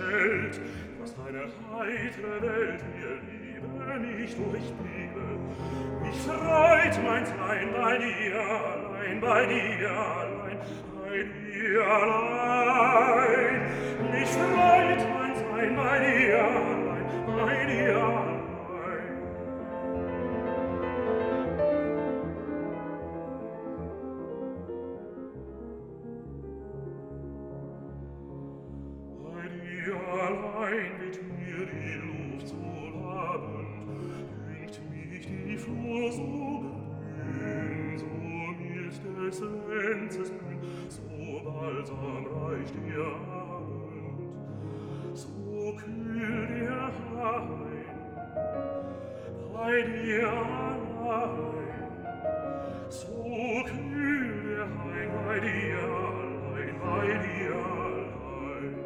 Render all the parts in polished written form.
Welt, dass deine heitere Welt mir Liebe nicht durchbliebe. Mich freut mein Sein bei dir allein, bei dir allein, bei dir allein. Mich freut mein Sein bei dir allein, bei dir allein. Bei dir allein wird mir die Luft so labend, dünkt mich die Flur so grün, so mild des Lenzes Grün, so balsam reich der Abend, so kühl der Hain. Bei dir allein, so kühl der Hain, bei dir allein, bei dir allein.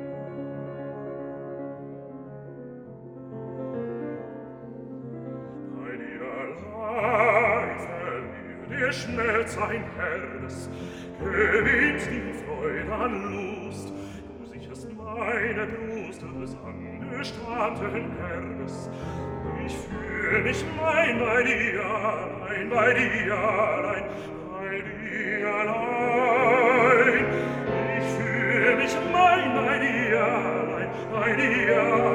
Bei dir allein verliert der Schmerz ein Herz, gewinnt die Freude an Lust. Du sicherst meine Brust des angestammten Herbes. Ich fühl mich mein bei dir allein, bei dir allein, bei dir allein. Ich fühl mich mein bei dir allein, bei dir allein.